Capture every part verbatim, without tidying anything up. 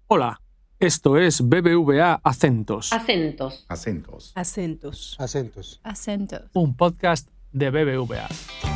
Hola, esto es B B V A Acentos. Acentos. Acentos. Acentos. Acentos. Acentos. Un podcast de B B V A.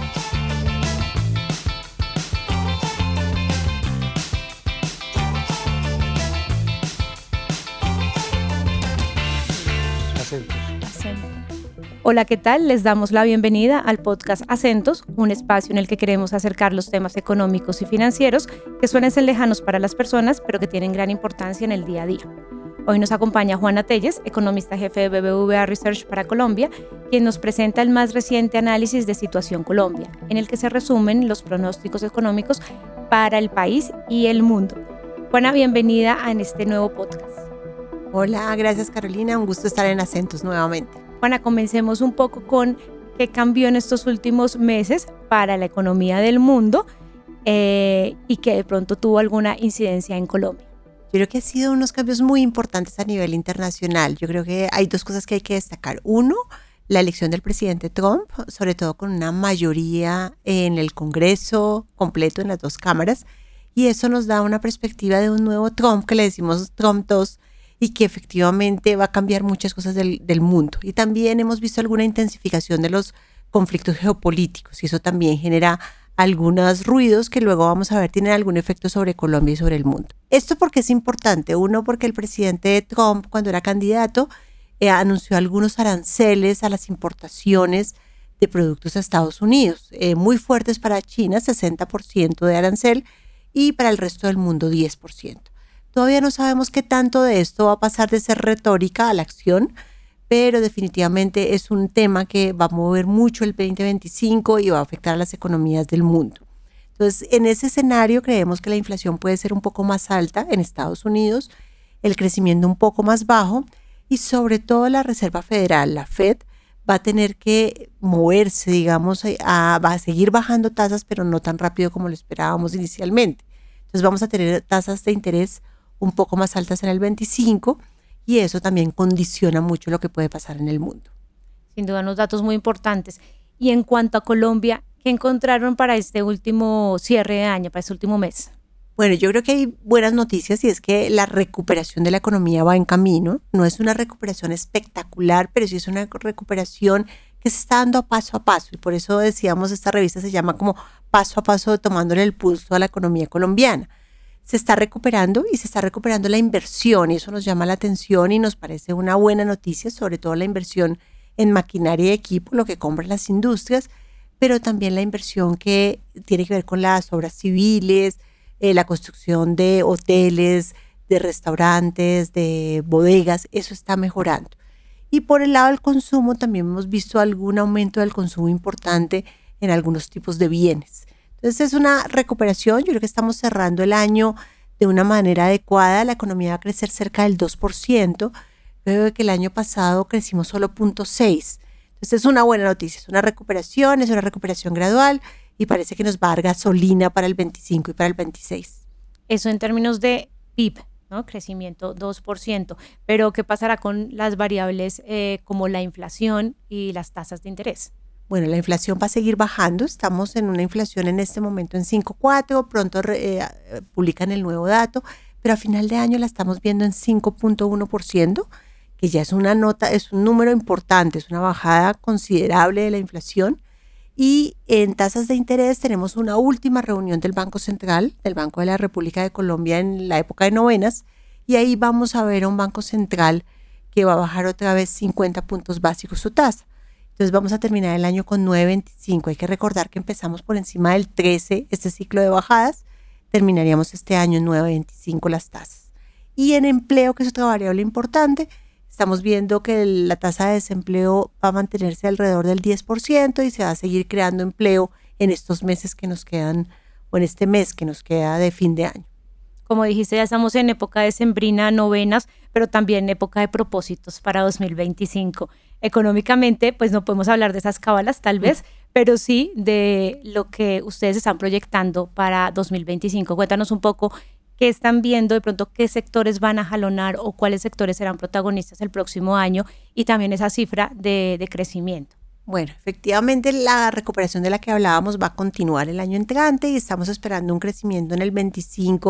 Acentos. Acentos. Hola, ¿qué tal? Les damos la bienvenida al podcast Acentos, un espacio en el que queremos acercar los temas económicos y financieros que suelen ser lejanos para las personas, pero que tienen gran importancia en el día a día. Hoy nos acompaña Juana Telles, economista jefe de B B V A Research para Colombia, quien nos presenta el más reciente análisis de Situación Colombia, en el que se resumen los pronósticos económicos para el país y el mundo. Juana, bienvenida en este nuevo podcast. Hola, gracias Carolina, un gusto estar en Acentos nuevamente. Juana, comencemos un poco con qué cambió en estos últimos meses para la economía del mundo eh, y que de pronto tuvo alguna incidencia en Colombia. Yo creo que ha sido unos cambios muy importantes a nivel internacional. Yo creo que hay dos cosas que hay que destacar. Uno, la elección del presidente Trump, sobre todo con una mayoría en el Congreso completo en las dos cámaras, y eso nos da una perspectiva de un nuevo Trump, que le decimos Trump dos, y que efectivamente va a cambiar muchas cosas del, del mundo. Y también hemos visto alguna intensificación de los conflictos geopolíticos, y eso también genera algunos ruidos que luego vamos a ver tienen algún efecto sobre Colombia y sobre el mundo. Esto porque es importante. Uno, porque el presidente Trump, cuando era candidato, eh, anunció algunos aranceles a las importaciones de productos a Estados Unidos, eh, muy fuertes para China, sesenta por ciento de arancel, y para el resto del mundo, diez por ciento. Todavía no sabemos qué tanto de esto va a pasar de ser retórica a la acción, pero definitivamente es un tema que va a mover mucho el veinte veinticinco y va a afectar a las economías del mundo. Entonces, en ese escenario creemos que la inflación puede ser un poco más alta en Estados Unidos, el crecimiento un poco más bajo, y sobre todo la Reserva Federal, la Fed, va a tener que moverse, digamos, a, va a seguir bajando tasas, pero no tan rápido como lo esperábamos inicialmente. Entonces vamos a tener tasas de interés un poco más altas en el veinticinco, y eso también condiciona mucho lo que puede pasar en el mundo. Sin duda, unos datos muy importantes. Y en cuanto a Colombia, ¿qué encontraron para este último cierre de año, para este último mes? Bueno, yo creo que hay buenas noticias, y es que la recuperación de la economía va en camino. No es una recuperación espectacular, pero sí es una recuperación que se está dando a paso a paso, y por eso decíamos, esta revista se llama como Paso a Paso, tomándole el pulso a la economía colombiana. Se está recuperando y se está recuperando la inversión, y eso nos llama la atención y nos parece una buena noticia, sobre todo la inversión en maquinaria y equipo, lo que compran las industrias, pero también la inversión que tiene que ver con las obras civiles, eh, la construcción de hoteles, de restaurantes, de bodegas, eso está mejorando. Y por el lado del consumo también hemos visto algún aumento del consumo importante en algunos tipos de bienes. Entonces es una recuperación. Yo creo que estamos cerrando el año de una manera adecuada. La economía va a crecer cerca del dos por ciento, luego de que el año pasado crecimos solo cero punto seis por ciento. Entonces es una buena noticia, es una recuperación, es una recuperación gradual, y parece que nos va a dar gasolina para el veinticinco y para el veintiséis. Eso en términos de P I B, ¿no? Crecimiento dos por ciento. Pero ¿qué pasará con las variables eh, como la inflación y las tasas de interés? Bueno, la inflación va a seguir bajando. Estamos en una inflación en este momento en cinco punto cuatro, pronto eh, publican el nuevo dato, pero a final de año la estamos viendo en cinco punto uno por ciento, que ya es una nota, es un número importante, es una bajada considerable de la inflación. Y en tasas de interés tenemos una última reunión del Banco Central, del Banco de la República de Colombia en la época de novenas, y ahí vamos a ver a un Banco Central que va a bajar otra vez cincuenta puntos básicos su tasa. Entonces vamos a terminar el año con nueve punto veinticinco. Hay que recordar que empezamos por encima del trece, este ciclo de bajadas. Terminaríamos este año en nueve punto veinticinco las tasas. Y en empleo, que es otra variable importante, estamos viendo que la tasa de desempleo va a mantenerse alrededor del diez por ciento y se va a seguir creando empleo en estos meses que nos quedan, o en este mes que nos queda de fin de año. Como dijiste, ya estamos en época decembrina, novenas, pero también en época de propósitos para dos mil veinticinco. Económicamente, pues no podemos hablar de esas cábalas tal vez, pero sí de lo que ustedes están proyectando para dos mil veinticinco. Cuéntanos un poco qué están viendo, de pronto qué sectores van a jalonar o cuáles sectores serán protagonistas el próximo año, y también esa cifra de, de crecimiento. Bueno, efectivamente la recuperación de la que hablábamos va a continuar el año entrante, y estamos esperando un crecimiento en el veinticinco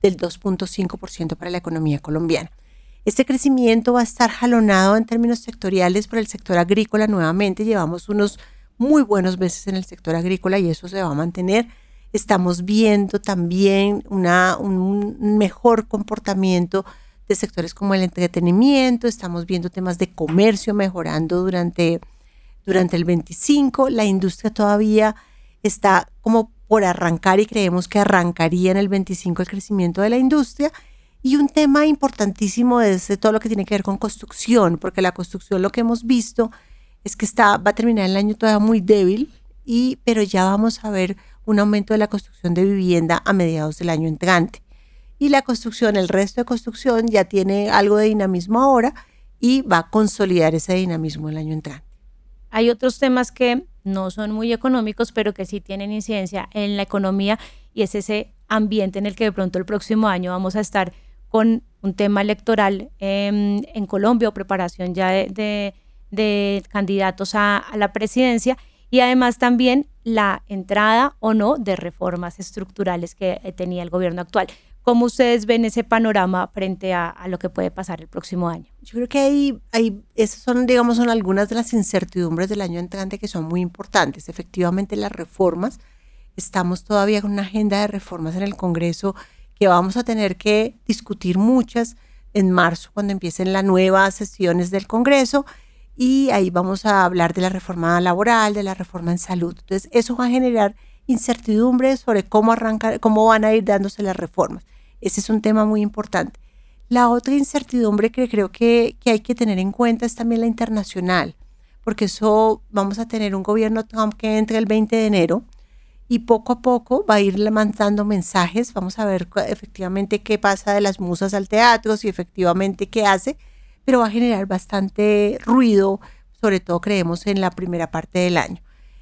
del dos punto cinco por ciento para la economía colombiana. Este crecimiento va a estar jalonado en términos sectoriales por el sector agrícola nuevamente. Llevamos unos muy buenos meses en el sector agrícola y eso se va a mantener. Estamos viendo también una, un mejor comportamiento de sectores como el entretenimiento. Estamos viendo temas de comercio mejorando durante, durante el veinticinco. La industria todavía está como por arrancar y creemos que arrancaría en el veinticinco el crecimiento de la industria. Y un tema importantísimo es todo lo que tiene que ver con construcción, porque la construcción lo que hemos visto es que está, va a terminar el año todavía muy débil, y, pero ya vamos a ver un aumento de la construcción de vivienda a mediados del año entrante. Y la construcción, el resto de construcción ya tiene algo de dinamismo ahora y va a consolidar ese dinamismo el año entrante. Hay otros temas que no son muy económicos, pero que sí tienen incidencia en la economía, y es ese ambiente en el que de pronto el próximo año vamos a estar con un tema electoral eh, en Colombia, o preparación ya de, de, de candidatos a, a la presidencia, y además también la entrada o no de reformas estructurales que tenía el gobierno actual. ¿Cómo ustedes ven ese panorama frente a, a lo que puede pasar el próximo año? Yo creo que hay, hay, esas son, digamos, son algunas de las incertidumbres del año entrante que son muy importantes. Efectivamente, las reformas, estamos todavía con una agenda de reformas en el Congreso que vamos a tener que discutir muchas en marzo, cuando empiecen las nuevas sesiones del Congreso, y ahí vamos a hablar de la reforma laboral, de la reforma en salud. Entonces, eso va a generar incertidumbre sobre cómo arrancar, cómo van a ir dándose las reformas. Ese es un tema muy importante. La otra incertidumbre que creo que, que hay que tener en cuenta es también la internacional, porque eso vamos a tener un gobierno Trump que entre el veinte de enero, y poco a poco va a ir mandando mensajes. Vamos a ver efectivamente qué pasa de las musas al teatro, si efectivamente qué hace, pero va a generar bastante ruido, sobre todo creemos en la primera parte del año.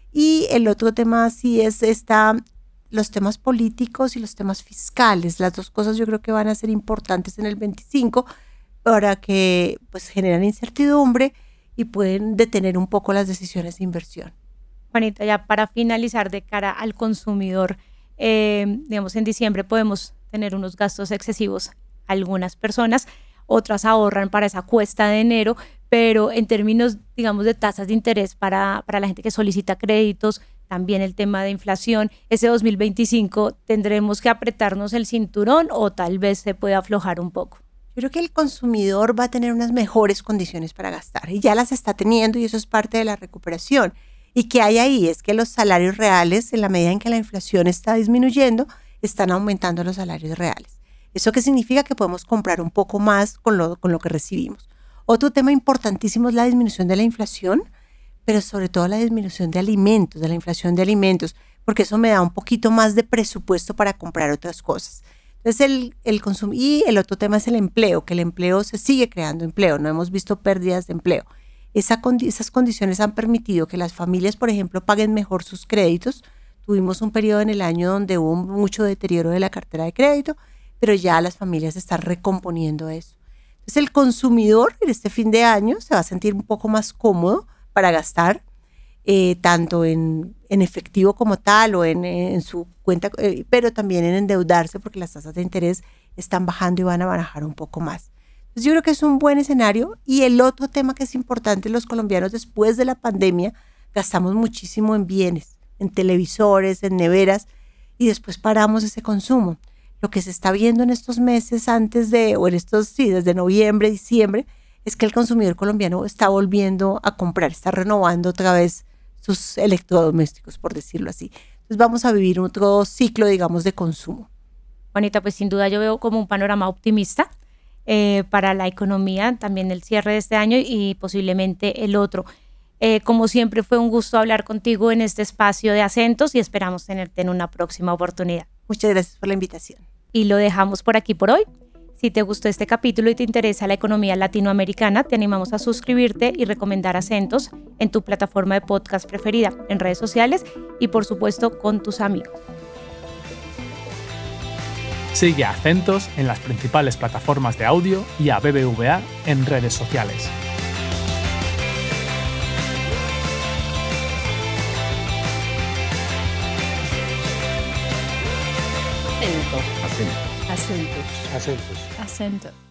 Y el otro tema sí es esta, los temas políticos y los temas fiscales. Las dos cosas yo creo que van a ser importantes en el veinticinco para que pues generan incertidumbre y pueden detener un poco las decisiones de inversión. Juanita, ya para finalizar, de cara al consumidor, eh, digamos, en diciembre podemos tener unos gastos excesivos algunas personas, otras ahorran para esa cuesta de enero, pero en términos, digamos, de tasas de interés para, para la gente que solicita créditos, también el tema de inflación, ese dos mil veinticinco tendremos que apretarnos el cinturón o tal vez se puede aflojar un poco. Yo creo que el consumidor va a tener unas mejores condiciones para gastar y ya las está teniendo, y eso es parte de la recuperación. ¿Y qué hay ahí? Es que los salarios reales, en la medida en que la inflación está disminuyendo, están aumentando los salarios reales. ¿Eso qué significa? Que podemos comprar un poco más con lo, con lo que recibimos. Otro tema importantísimo es la disminución de la inflación, pero sobre todo la disminución de alimentos, de la inflación de alimentos, porque eso me da un poquito más de presupuesto para comprar otras cosas. Entonces, el, el consumo, y el otro tema es el empleo, que el empleo se sigue creando empleo, no hemos visto pérdidas de empleo. Esa, esas condiciones han permitido que las familias, por ejemplo, paguen mejor sus créditos. Tuvimos un periodo en el año donde hubo mucho deterioro de la cartera de crédito, pero ya las familias están recomponiendo eso. Entonces, el consumidor en este fin de año se va a sentir un poco más cómodo para gastar, eh, tanto en, en efectivo como tal o en, en su cuenta, eh, pero también en endeudarse, porque las tasas de interés están bajando y van a bajar un poco más. Entonces, yo creo que es un buen escenario. Y el otro tema que es importante, los colombianos después de la pandemia gastamos muchísimo en bienes, en televisores, en neveras, y después paramos ese consumo. Lo que se está viendo en estos meses antes de, o en estos, sí, desde noviembre, diciembre, es que el consumidor colombiano está volviendo a comprar, está renovando otra vez sus electrodomésticos, por decirlo así. Entonces vamos a vivir otro ciclo, digamos, de consumo. Juanita, pues sin duda yo veo como un panorama optimista eh, para la economía, también el cierre de este año y posiblemente el otro. Eh, como siempre, fue un gusto hablar contigo en este espacio de Acentos y esperamos tenerte en una próxima oportunidad. Muchas gracias por la invitación. Y lo dejamos por aquí por hoy. Si te gustó este capítulo y te interesa la economía latinoamericana, te animamos a suscribirte y recomendar Acentos en tu plataforma de podcast preferida, en redes sociales y por supuesto con tus amigos. Sigue a Acentos en las principales plataformas de audio y a B B V A en redes sociales. Acentos. Acentos. Acentos. Acento.